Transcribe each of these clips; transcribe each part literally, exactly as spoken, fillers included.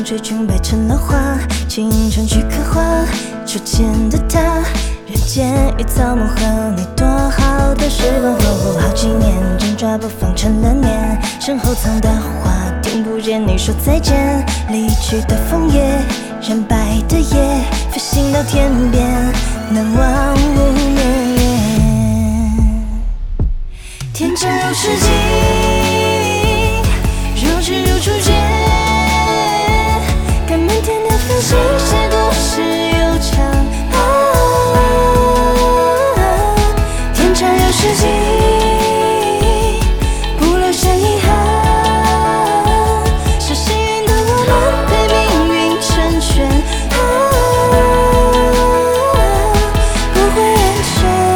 吹裙摆成了花，青春去刻画初见的他，人间与草木和你多好的时光，活过好几年，紧抓不放成了念，身后藏的花，听不见你说再见，离去的枫叶，染白的夜，飞行到天边，难忘无眠。天长又世纪，如知如初见，看满天的繁星，写故事悠长。啊，天长又世纪，不留下遗憾，是幸运的我们被命运成全。啊，不会安全。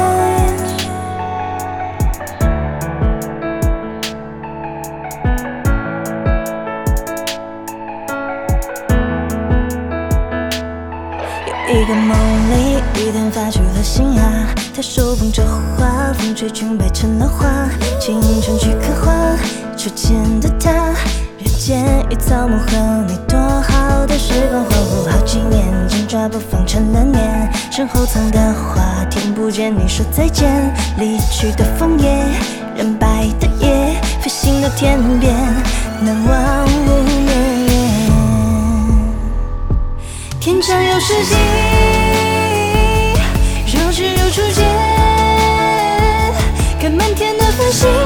一个梦里，雨点发出了新芽，他手捧着花，风吹裙摆成了花，青春去刻画初见的他，人间与草木和你多好的时光，恍惚好几年，紧抓不放成了念，身后藏的花，听不见你说再见，离去的枫叶，染白的夜，飞行到天边，难忘无眠。天长又世纪，如知如初见，看满天的繁星，